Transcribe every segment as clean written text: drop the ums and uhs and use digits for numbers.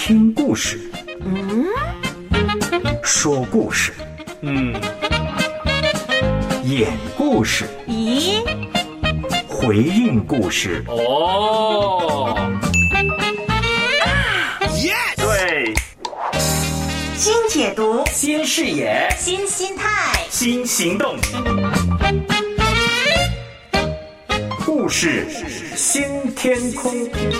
听故事，说故事，演故事， 咦， 回应故事。 哦， 对， 新解读， 新视野， 新心态， 新行动，故事新天空。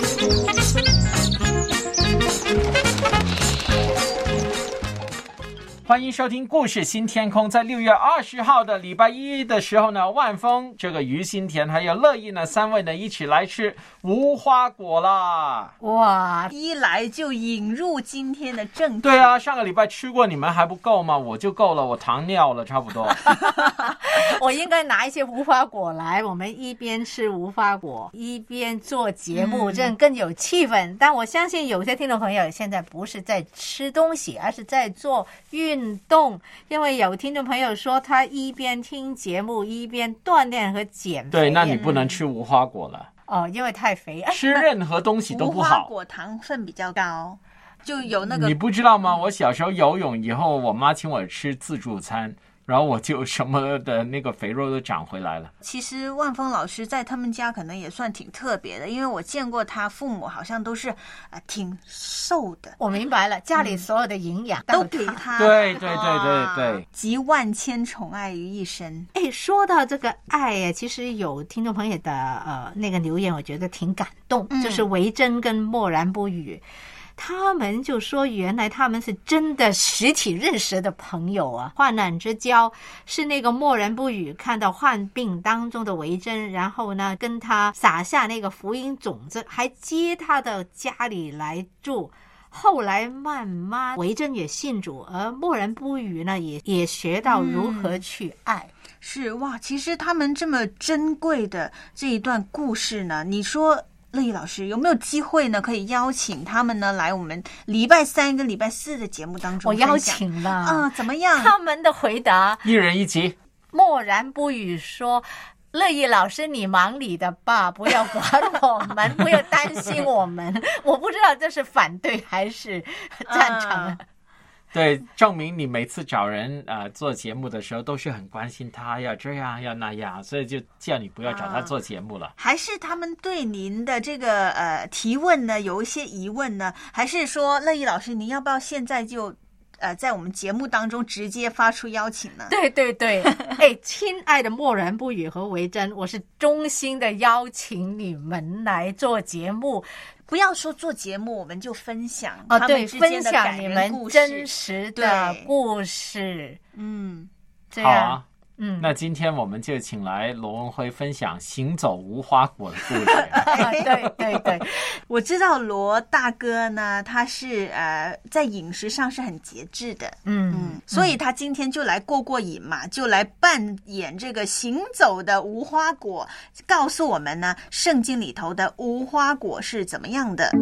欢迎收听故事新天空。在6月20号的礼拜一的时候呢，万峰、这个于新田还有乐意呢3位呢一起来吃无花果啦。 哇，一来就引入今天的正题。 对啊，上个礼拜吃过，你们还不够吗？我就够了，我糖尿了差不多。 我应该拿一些无花果来，我们一边吃无花果一边做节目，这样更有气氛。但我相信有些听众朋友现在不是在吃东西，而是在做运动，因为有听众朋友说他一边听节目一边锻炼和减肥。 对，那你不能吃无花果了。 哦，因为太肥。 吃任何东西都不无花好。 果糖分比较高，就有那个。 你不知道吗？我小时候游泳以后，我妈请我吃自助餐，然后我就什么的那个肥肉都长回来了。 其实万峰老师在他们家可能也算挺特别的，因为我见过他父母好像都是挺瘦的。 我明白了，家里所有的营养都给他。 对对对对对， 集万千宠爱于一身。 哎，说到这个爱呀，其实有听众朋友的那个留言，我觉得挺感动，就是维珍跟默然不语。他们就说原来他们是真的实体认识的朋友啊，患难之交，是那个默然不语看到患病当中的维珍，然后呢跟他撒下那个福音种子，还接他到家里来住。后来慢慢维珍也信主，而默然不语呢也学到如何去爱。 是哇，其实他们这么珍贵的这一段故事呢，你说乐意老师有没有机会呢，可以邀请他们呢来我们礼拜3跟礼拜4的节目当中？ 我邀请了怎么样？ 他们的回答一人一集。 默然不语说，乐意老师你忙你的吧，不要管我们，不要担心我们。我不知道这是反对还是赞成。 对，证明你每次找人做节目的时候都是很关心他，要这样要那样，所以就叫你不要找他做节目了。 还是他们对您的这个提问呢有一些疑问呢？还是说乐意老师您要不要现在就在我们节目当中直接发出邀请呢？ 对对对，哎，亲爱的默然不语和维珍，我是衷心的邀请你们来做节目。 不要说做节目我们就分享对，分享你们真实的故事。这样。 好啊。那今天我们就请来罗文辉分享行走无花果的故事。 对对对， 我知道罗大哥呢，他是在饮食上是很节制的，所以他今天就来过瘾嘛，就来扮演这个行走的无花果，告诉我们呢，圣经里头的无花果是怎么样的。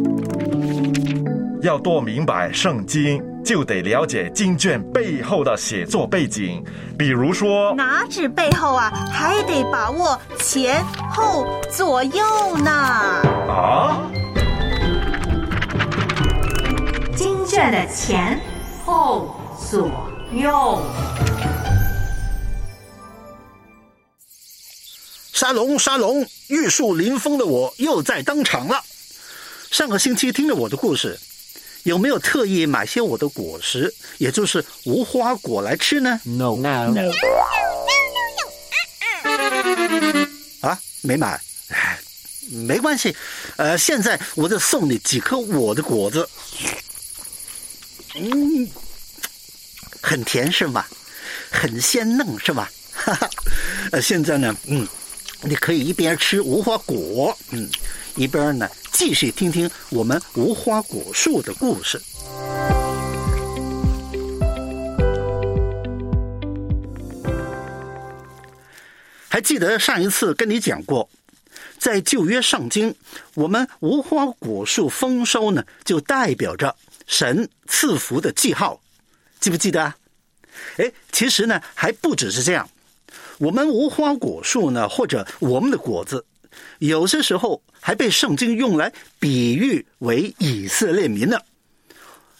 要多明白圣经，就得了解经卷背后的写作背景，比如说哪止背后啊，还得把握前后左右呢。 经卷的前后左右。 沙龙沙龙，玉树临风的我又在登场了。上个星期听了我的故事，有没有特意买些我的果实，也就是无花果来吃呢？ No。 没买。没关系，现在我就送你几颗我的果子。很甜是吗？很鲜嫩是吗？现在呢，你可以一边吃无花果，一边呢继续听听我们无花果树的故事。还记得上一次跟你讲过，在旧约圣经，我们无花果树丰收呢，就代表着神赐福的记号，记不记得啊？其实呢还不只是这样，我们无花果树呢，或者我们的果子，有些时候还被圣经用来比喻为以色列民呢。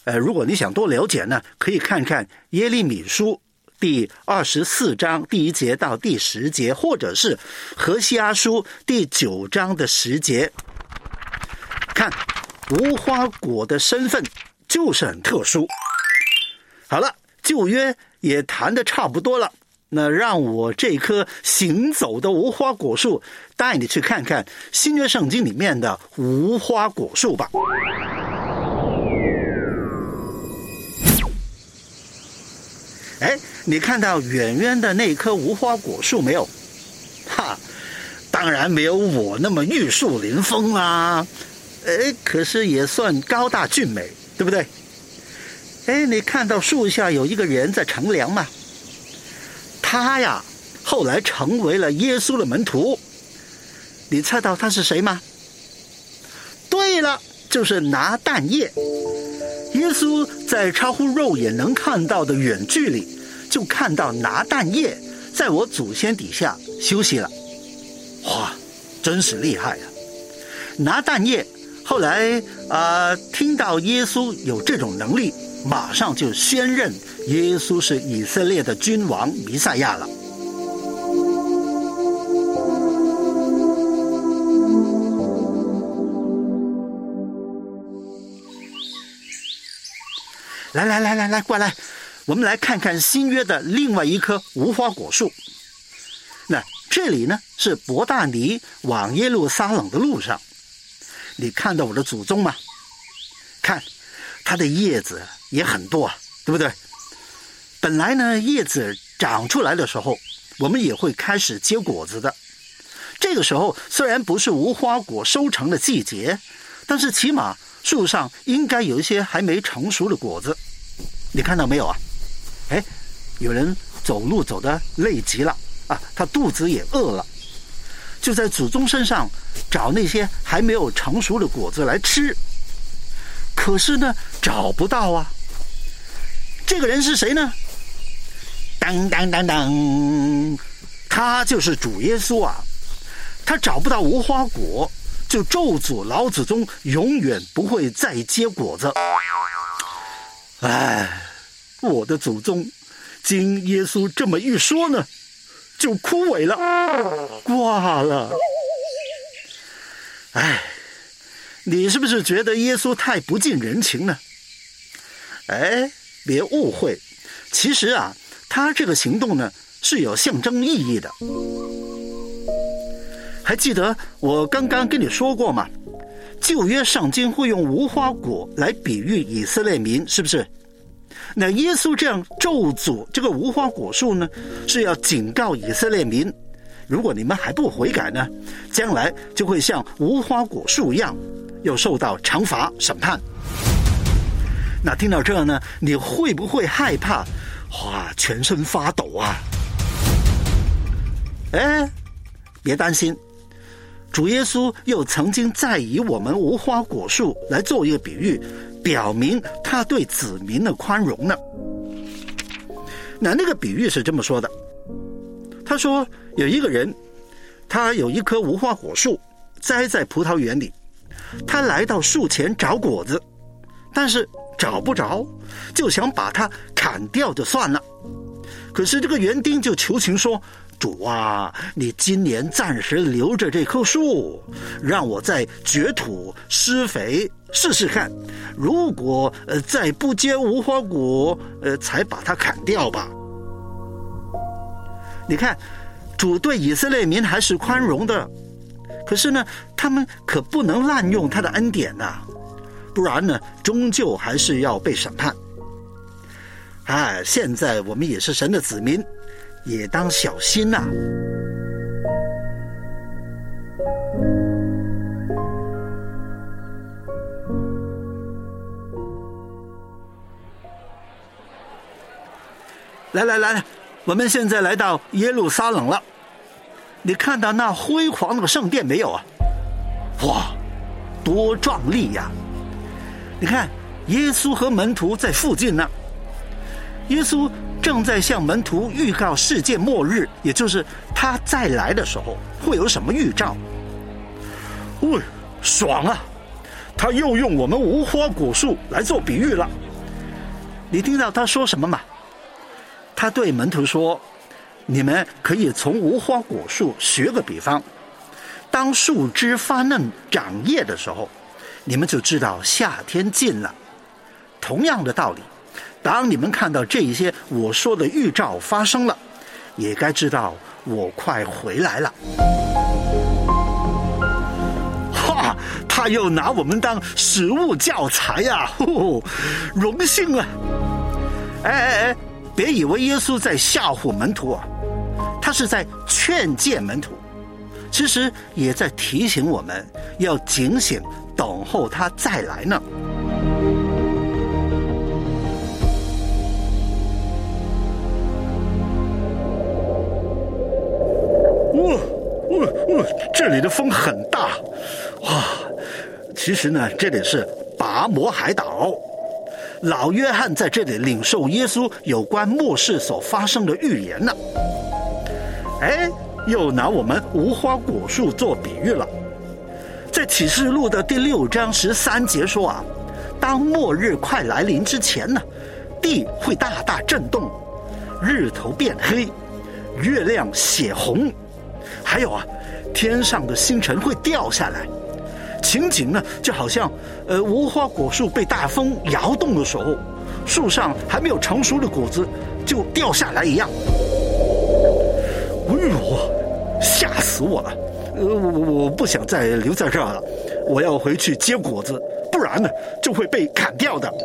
如果你想多了解呢，可以看看耶利米书第24章第1节到第10节，或者是何西阿书第9章的10节。看，无花果的身份就是很特殊。好了，旧约也谈得差不多了，那让我这棵行走的无花果树带你去看看新约圣经里面的无花果树吧。哎，你看到远远的那棵无花果树没有？哈，当然没有我那么玉树临风啦，可是也算高大俊美，对不对？哎，你看到树下有一个人在乘凉吗？他呀，后来成为了耶稣的门徒。你猜到他是谁吗？对了，就是拿但业。耶稣在超乎肉眼能看到的远距离，就看到拿但业在我祖先底下休息了。哇，真是厉害啊！拿但业后来听到耶稣有这种能力，马上就宣认耶稣是以色列的君王弥赛亚了。来，过来，我们来看看新约的另外一棵无花果树。那这里呢是伯大尼往耶路撒冷的路上，你看到我的祖宗吗？看，它的叶子也很多啊，对不对？本来呢，叶子长出来的时候，我们也会开始结果子的。这个时候虽然不是无花果收成的季节，但是起码树上应该有一些还没成熟的果子。你看到没有啊？哎，有人走路走得累极了啊，他肚子也饿了，就在祖宗身上找那些还没有成熟的果子来吃。可是呢，找不到啊。这个人是谁呢？当当当当，他就是主耶稣啊。他找不到无花果，就咒诅老祖宗永远不会再结果子。哎，我的祖宗经耶稣这么一说呢，就枯萎了，挂了。哎，你是不是觉得耶稣太不近人情呢？哎，别误会，其实啊，他这个行动呢是有象征意义的。还记得我刚刚跟你说过吗？旧约圣经会用无花果来比喻以色列民，是不是？那耶稣这样咒诅这个无花果树呢，是要警告以色列民，如果你们还不悔改呢，将来就会像无花果树一样，又受到惩罚审判。那听到这呢，你会不会害怕？哇，全身发抖啊！哎，别担心，主耶稣又曾经再以我们无花果树来做一个比喻，表明他对子民的宽容呢。那个比喻是这么说的，他说有一个人，他有一棵无花果树栽在葡萄园里，他来到树前找果子，但是找不着，就想把它砍掉就算了。可是这个园丁就求情说，主啊，你今年暂时留着这棵树，让我再掘土施肥试试看，如果再不结无花果，才把它砍掉吧。你看，主对以色列民还是宽容的，可是呢，他们可不能滥用他的恩典啊，不然呢，终究还是要被审判。哎，现在我们也是神的子民，也当小心啊。来，我们现在来到耶路撒冷了。你看到那辉煌的圣殿没有啊？哇，多壮丽呀！你看，耶稣和门徒在附近呢。耶稣正在向门徒预告世界末日，也就是他再来的时候会有什么预兆。爽啊！他又用我们无花果树来做比喻了。 你听到他说什么吗？他对门徒说，你们可以从无花果树学个比方，当树枝发嫩长叶的时候，你们就知道夏天近了。同样的道理，当你们看到这些我说的预兆发生了，也该知道我快回来了。哈，他又拿我们当实物教材呀，荣幸啊！哎，别以为耶稣在吓唬门徒啊，他是在劝诫门徒，其实也在提醒我们要警醒，等候他再来呢。这里的风很大，哇！其实呢，这里是拔摩海岛。老约翰在这里领受耶稣有关末世所发生的预言呢。哎，又拿我们无花果树做比喻了。在启示录的第6章13节说啊，当末日快来临之前呢，地会大大震动，日头变黑，月亮血红，还有啊，天上的星辰会掉下来。情景呢，就好像无花果树被大风摇动的时候，树上还没有成熟的果子就掉下来一样。哎呦，吓死我了！我不想再留在这儿了，我要回去结果子，不然呢就会被砍掉的。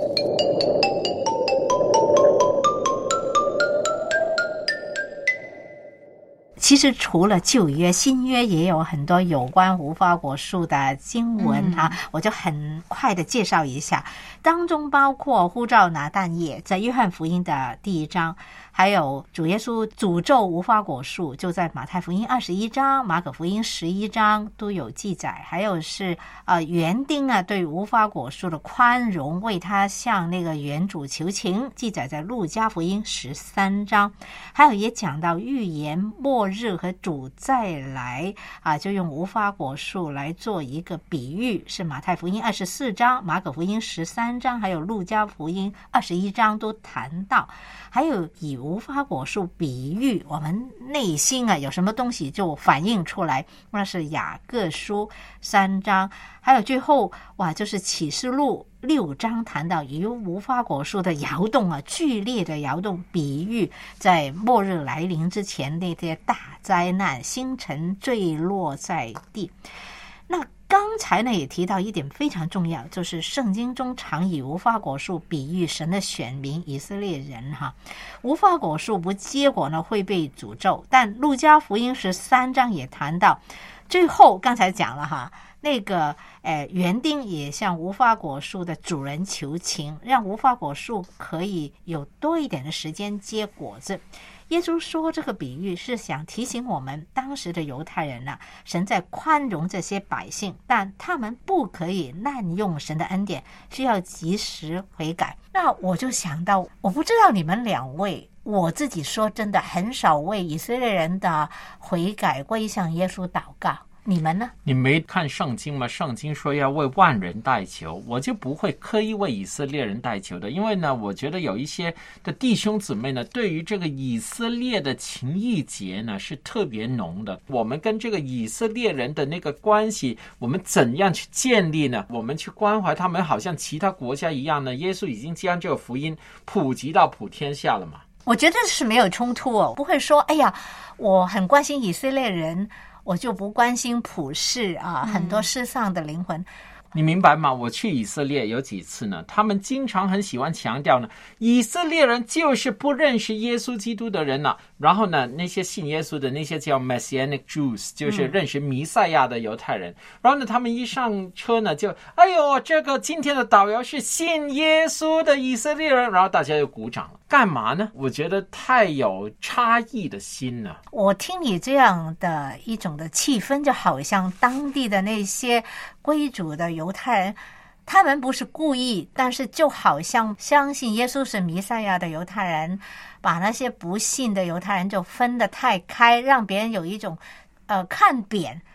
其实除了旧约，新约也有很多有关无花果树的经文啊，我就很快的介绍一下，当中包括呼召拿但业在约翰福音的第1章，还有主耶稣诅咒无花果树就在马太福音21章、马可福音11章都有记载，还有是园丁啊对无花果树的宽容，为他向那个园主求情，记载在路加福音13章，还有也讲到预言末日和主再来啊，就用无花果树来做一个比喻，是马太福音24章、马可福音13章，还有路加福音21章都谈到。还有以无花果树比喻我们内心啊有什么东西就反映出来，那是雅各书3章，还有最后就是启示录6章谈到以无花果树的摇动啊，剧烈的摇动，比喻在末日来临之前那些大灾难，星辰坠落在地。那刚才呢也提到一点非常重要，就是圣经中常以无花果树比喻神的选民以色列人哈。无花果树不结果呢会被诅咒，但路加福音13章也谈到，最后刚才讲了哈，那个园丁也向无花果树的主人求情，让无花果树可以有多一点的时间结果子。耶稣说这个比喻是想提醒我们当时的犹太人神在宽容这些百姓，但他们不可以滥用神的恩典，需要及时悔改。那我就想到，我不知道你们两位，我自己说真的很少为以色列人的悔改归向耶稣祷告，你们呢？ 你没看圣经吗？圣经说要为万人代求，我就不会刻意为以色列人代求的，因为呢，我觉得有一些的弟兄姊妹呢，对于这个以色列的情谊结呢是特别浓的。我们跟这个以色列人的那个关系，我们怎样去建立呢？我们去关怀他们，好像其他国家一样呢？耶稣已经将这个福音普及到普天下了嘛？ 我觉得是没有冲突哦，不会说，哎呀，我很关心以色列人，我就不关心普世很多世上的灵魂。 你明白吗？我去以色列有几次呢，他们经常很喜欢强调呢，以色列人就是不认识耶稣基督的人然后呢，那些信耶稣的那些叫 Messianic Jews， 就是认识弥赛亚的犹太人，然后呢，他们一上车呢，就哎呦，这个今天的导游是信耶稣的以色列人，然后大家就鼓掌了。干嘛呢？我觉得太有差异的心了。 我听你这样的一种的气氛，就好像当地的那些归主的犹太人，他们不是故意，但是就好像相信耶稣是弥赛亚的犹太人，把那些不信的犹太人就分得太开，让别人有一种看扁。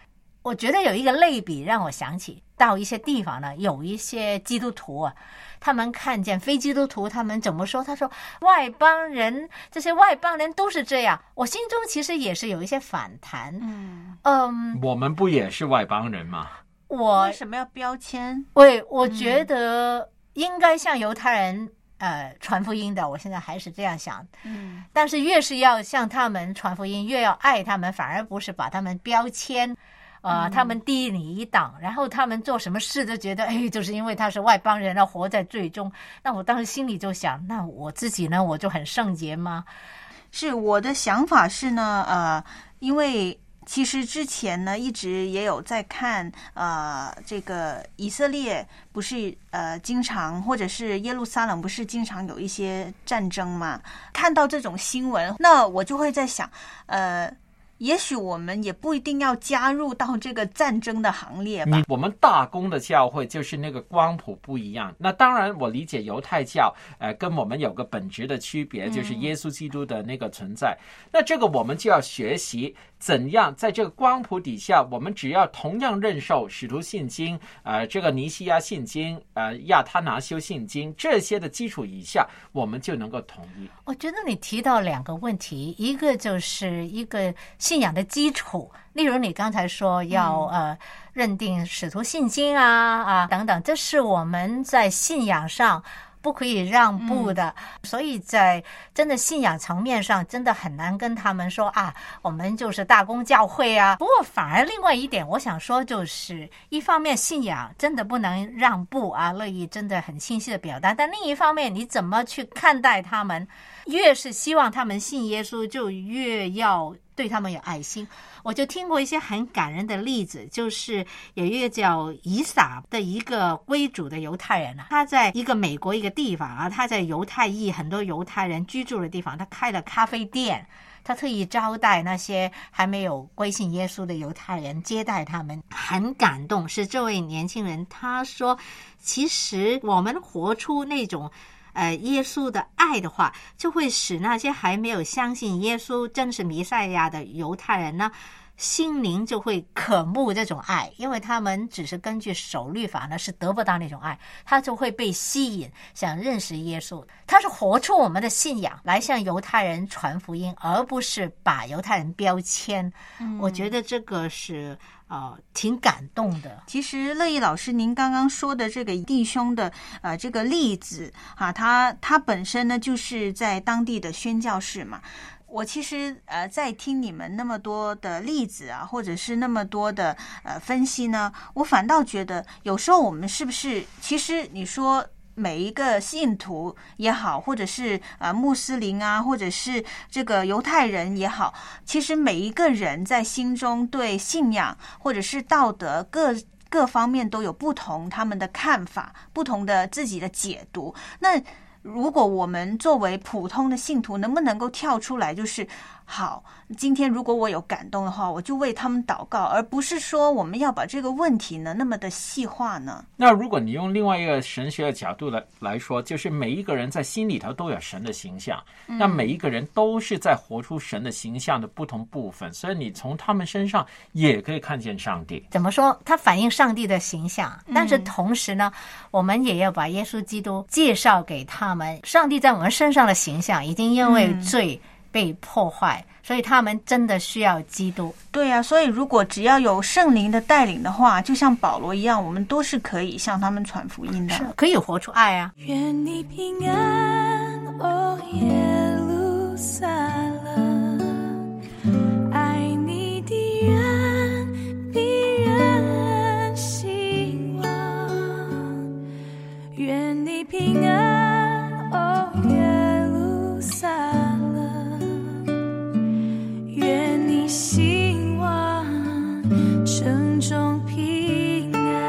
我觉得有一个类比让我想起到一些地方呢，有一些基督徒啊，他们看见非基督徒，他们怎么说？他说外邦人，这些外邦人都是这样。我心中其实也是有一些反弹。 我们不也是外邦人吗？ 为什么要标签？ 我觉得应该向犹太人传福音的，我现在还是这样想。但是越是要向他们传福音，越要爱他们，反而不是把他们标签。他们低你一档，然后他们做什么事都觉得，就是因为他是外邦人，活在罪中。那我当时心里就想，那我自己呢，我就很圣洁吗？ 是我的想法是呢，因为其实之前呢，一直也有在看，这个以色列不是经常，或者是耶路撒冷不是经常有一些战争嘛？看到这种新闻，那我就会在想，也许我们也不一定要加入到这个战争的行列吧。 我们大公的教会就是那个光谱不一样。那当然，我理解犹太教，跟我们有个本质的区别，就是耶稣基督的那个存在。那这个我们就要学习怎样在这个光谱底下，我们只要同样认受使徒信经，这个尼西亚信经，亚他拿修信经这些的基础以下，我们就能够统一。 我觉得你提到两个问题，一个就是一个信仰的基础，例如你刚才说要认定使徒信经等等，这是我们在信仰上不可以让步的，所以在真的信仰层面上真的很难跟他们说我们就是大公教会啊。不过反而另外一点我想说，就是一方面信仰真的不能让步乐意真的很清晰的表达，但另一方面你怎么去看待他们，越是希望他们信耶稣，就越要对他们有爱心。我就听过一些很感人的例子，就是有一个叫以撒的一个归主的犹太人，他在一个美国一个地方他在犹太裔很多犹太人居住的地方，他开了咖啡店，他特意招待那些还没有归信耶稣的犹太人，接待他们。很感动是这位年轻人，他说其实我们活出那种耶稣的爱的话，就会使那些还没有相信耶稣真是弥赛亚的犹太人呢，心灵就会渴慕这种爱，因为他们只是根据守律法呢，是得不到那种爱，他就会被吸引，想认识耶稣。他是活出我们的信仰来向犹太人传福音，而不是把犹太人标签。我觉得这个是挺感动的。 其实乐意老师您刚刚说的这个弟兄的这个例子他本身呢就是在当地的宣教士嘛。我其实在听你们那么多的例子或者是那么多的分析呢，我反倒觉得有时候我们是不是其实你说每一个信徒也好，或者是穆斯林或者是这个犹太人也好，其实每一个人在心中对信仰或者是道德各方面都有不同他们的看法，不同的自己的解读。那如果我们作为普通的信徒，能不能够跳出来，就是好，今天如果我有感动的话，我就为他们祷告，而不是说我们要把这个问题呢那么的细化呢？ 那如果你用另外一个神学的角度来说，就是每一个人在心里头都有神的形象，那每一个人都是在活出神的形象的不同部分，所以你从他们身上也可以看见上帝。 怎么说？他反映上帝的形象，但是同时呢，我们也要把耶稣基督介绍给他们。上帝在我们身上的形象已经因为罪被破坏，所以他们真的需要基督。 对啊，所以如果只要有圣灵的带领的话，就像保罗一样，我们都是可以向他们传福音的， 是可以活出爱啊。 愿你平安，哦耶路撒冷，爱你的人必人兴旺。愿你平安，哦耶路撒冷，愿你兴旺，城中平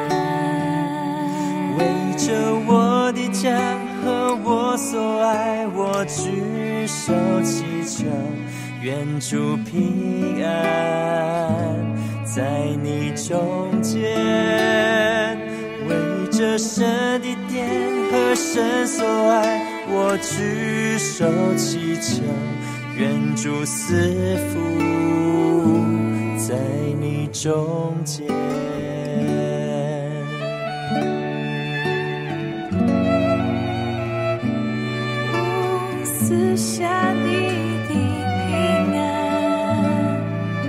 安。 为着我的家和我所爱，我举手祈求，愿主平安在你中间。为着神的殿和神所爱，我举手祈求，愿主赐福在你中间。 赐下你的平安，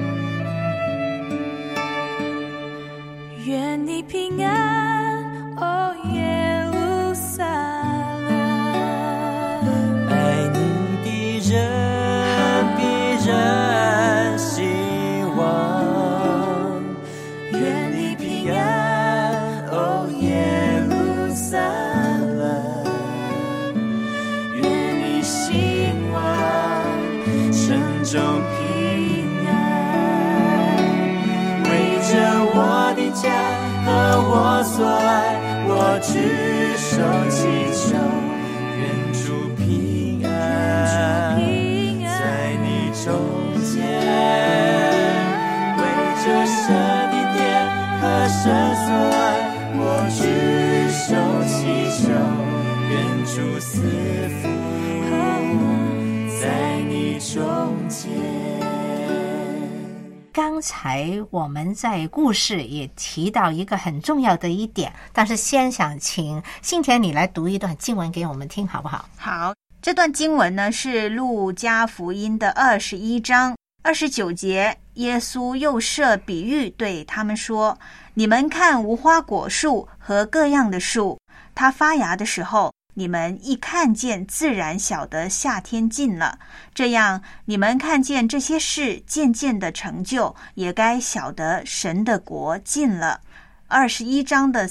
愿你平安，哦耶路撒冷。 爱你的人必然兴旺，愿你平安，哦耶路撒冷。兴旺，城中平安，围着我的家和我所爱，我举手祈求，愿主平安，在你中间，围着神的殿和神所爱，我举手祈求，愿主赐福在你中间。 刚才我们在故事也提到一个很重要的一点，但是先想请信田你来读一段经文给我们听好不好？ 好，这段经文呢是路加福音的21章29节，耶稣又设比喻对他们说，你们看无花果树和各样的树，它发芽的时候，你们一看见，自然晓得夏天近了。这样，你们看见这些事渐渐的成就，也该晓得神的国近了。21章的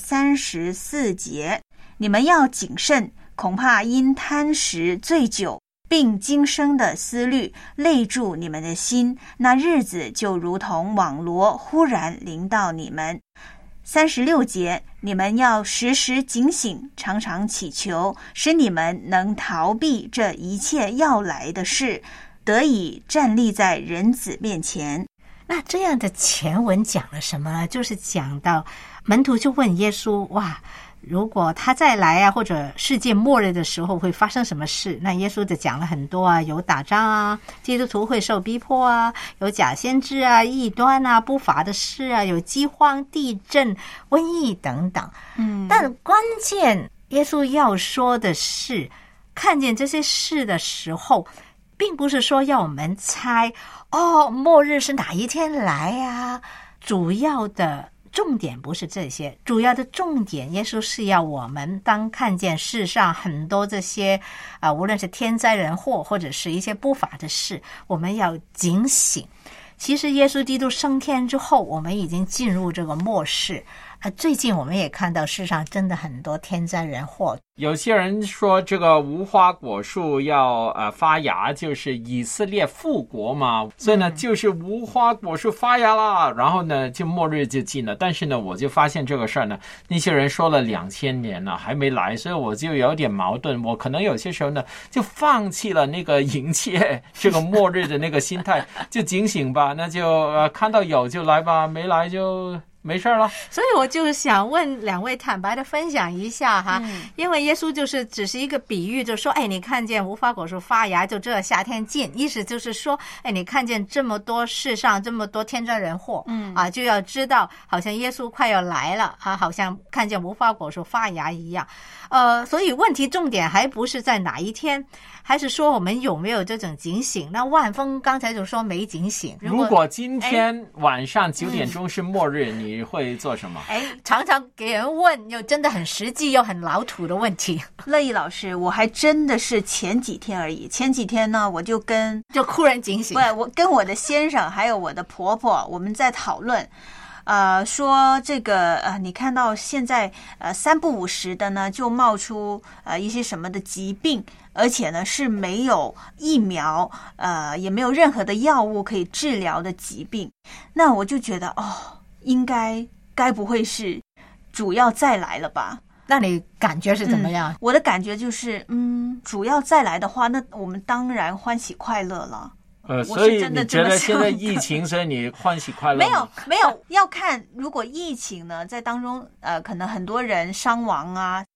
34节，你们要谨慎，恐怕因贪食醉酒，并今生的思虑累住你们的心，那日子就如同网罗忽然临到你们。36节，你们要时时警醒，常常祈求，使你们能逃避这一切要来的事，得以站立在人子面前。 那这样的前文讲了什么呢？就是讲到门徒就问耶稣，哇，如果他再来啊，或者世界末日的时候会发生什么事？那耶稣就讲了很多啊，有打仗啊，基督徒会受逼迫啊，有假先知啊，异端啊，不法的事啊，有饥荒、地震、瘟疫等等。但关键耶稣要说的是，看见这些事的时候，并不是说要我们猜末日是哪一天来啊，主要的重点不是这些，主要的重点，耶稣是要我们当看见世上很多这些无论是天灾人祸或者是一些不法的事，我们要警醒。其实耶稣基督升天之后，我们已经进入这个末世。最近我们也看到世上真的很多天灾人祸。 有些人说这个无花果树要发芽，就是以色列复国嘛，所以呢就是无花果树发芽啦，然后呢就末日就近了。但是呢我就发现这个事儿呢，那些人说了2000年了还没来，所以我就有点矛盾。我可能有些时候呢就放弃了那个迎接这个末日的那个心态，就警醒吧，那就看到有就来吧，没来就没事了。 所以我就想问两位坦白的分享一下哈，因为耶稣就是只是一个比喻，就说你看见无花果树发芽，就这夏天近，意思就是说你看见这么多世上这么多天灾人祸，就要知道好像耶稣快要来了啊，好像看见无花果树发芽一样。所以问题重点还不是在哪一天，还是说我们有没有这种警醒。那万峰刚才就说没警醒， 如果今天晚上9点钟是末日，你会做什么？ 常常给人问又真的很实际又很老土的问题。 乐意老师，我还真的是前几天而已。前几天呢，我就忽然警醒。 对，我跟我的先生还有我的婆婆，我们在讨论。说这个你看到现在3不5时的呢，就冒出一些什么的疾病，而且呢是没有疫苗，也没有任何的药物可以治疗的疾病。那我就觉得应该不会是主要再来了吧？ 那你感觉是怎么样？ 我的感觉就是主要再来的话，那我们当然欢喜快乐了。 所以你觉得现在疫情，所以你欢喜快乐吗？ 没有，要看如果疫情呢在当中可能很多人伤亡啊，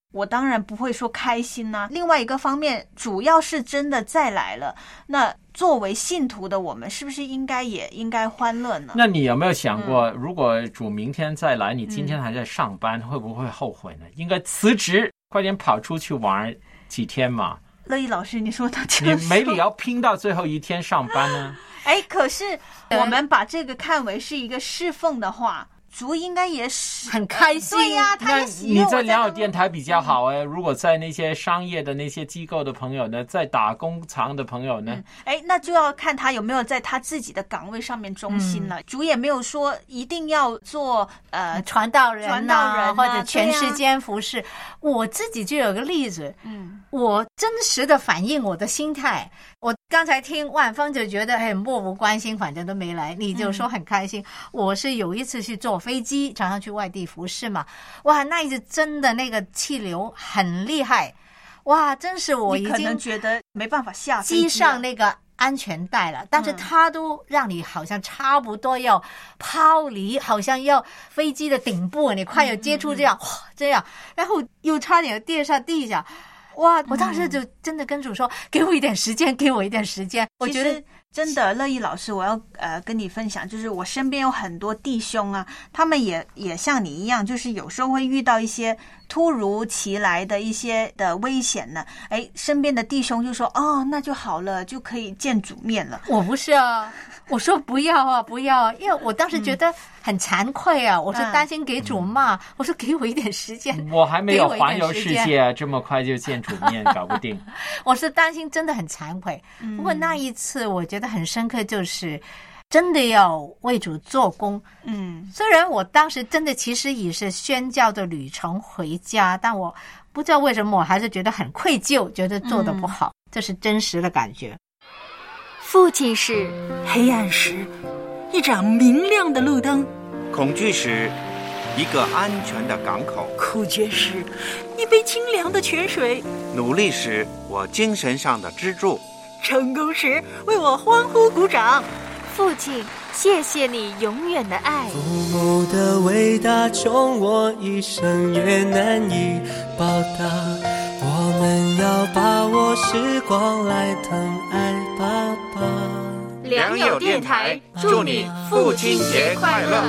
我当然不会说开心啊。另外一个方面，主要是真的再来了，那作为信徒的我们，是不是也应该欢乐呢？ 那你有没有想过，如果主明天再来，你今天还在上班，会不会后悔呢？应该辞职，快点跑出去玩几天嘛。 乐意老师，你说的就是你没理由拼到最后一天上班呢。 可是我们把这个看为是一个侍奉的话，主应该也是很开心。 对呀，他也喜悦。 你在良友电台比较好如果在那些商业的那些机构的朋友呢，在打工厂的朋友呢， 那就要看他有没有在他自己的岗位上面忠心了。主也没有说一定要做传道人或者全时间服侍。我自己就有个例子，我真实的反映我的心态。我刚才听万峰就觉得漠不关心，反正都没来，你就说很开心。我是有一次去坐飞机，常常去外地服侍嘛，哇，那一次真的那个气流很厉害，哇，真是我已经可能觉得没办法下飞机机上那个安全带了，但是它都让你好像差不多要抛离，好像要飞机的顶部，你快要接触这样，这样，然后又差点跌上地下。哇！我当时就真的跟主说，给我一点时间，给我一点时间。我觉得真的，乐意老师，我要跟你分享，就是我身边有很多弟兄啊，他们也像你一样，就是有时候会遇到一些突如其来的一些的危险呢。身边的弟兄就说那就好了，就可以见主面了。 我不是啊，我说不要啊，不要啊，因为我当时觉得很惭愧啊，我是担心给主骂，我说给我一点时间。 我还没有环游世界，这么快就见主面，搞不定。 我是担心，真的很惭愧。不过那一次我觉得很深刻，就是真的要为主做工。虽然我当时真的其实也是宣教的旅程回家，但我不知道为什么我还是觉得很愧疚，觉得做得不好，这是真实的感觉。 父亲是黑暗时一盏明亮的路灯， 恐惧时一个安全的港口， 苦觉时一杯清凉的泉水， 努力时我精神上的支柱， 成功时为我欢呼鼓掌。 父亲，谢谢你永远的爱。 父母的伟大，穷我一生也难以报答。我们要把握时光来疼爱爸爸。 良友电台祝你父亲节快乐。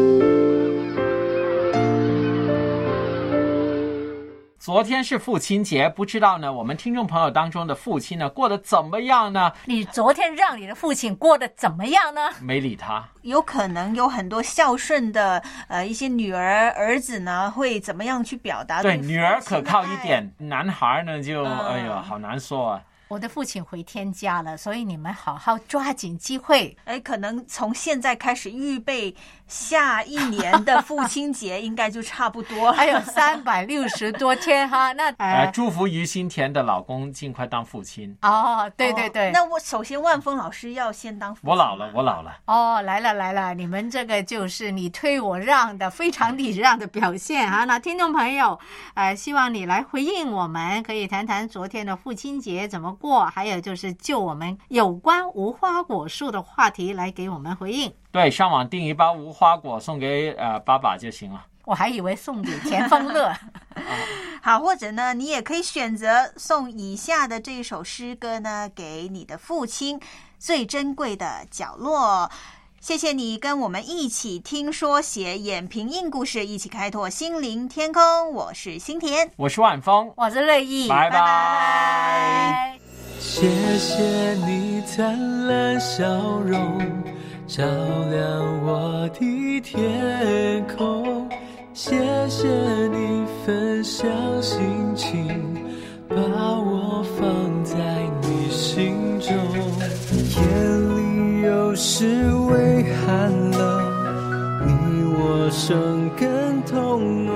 昨天是父亲节，不知道呢，我们听众朋友当中的父亲呢过得怎么样呢？ 你昨天让你的父亲过得怎么样呢？ 没理他。 有可能有很多孝顺的一些女儿儿子呢，会怎么样去表达？ 对，女儿可靠一点，男孩呢就好难说啊。 我的父亲回天家了，所以你们好好抓紧机会。 可能从现在开始预备下一年的父亲节，应该就差不多了。 还有360多天哈。那祝福于心田的老公尽快当父亲。 对对对。 那我首先万峰老师要先当父亲。 我老了。 来了，你们这个就是你推我让的非常礼让的表现啊。那听众朋友，希望你来回应我们，可以谈谈昨天的父亲节怎么过，还有就是就我们有关无花果树的话题来给我们回应。 对，上网订一包无花果送给爸爸就行了。 我还以为送给田丰乐。 好，或者呢，你也可以选择送以下的这一首诗歌呢，给你的父亲，最珍贵的角落。谢谢你跟我们一起听说写演评印故事，一起开拓心灵天空。我是心田， 我是万峰， 我是乐意， 拜拜。 谢谢你灿烂笑容，照亮我的天空。谢谢你分享心情，把我放在你心中。眼里有时微寒冷，你我生根同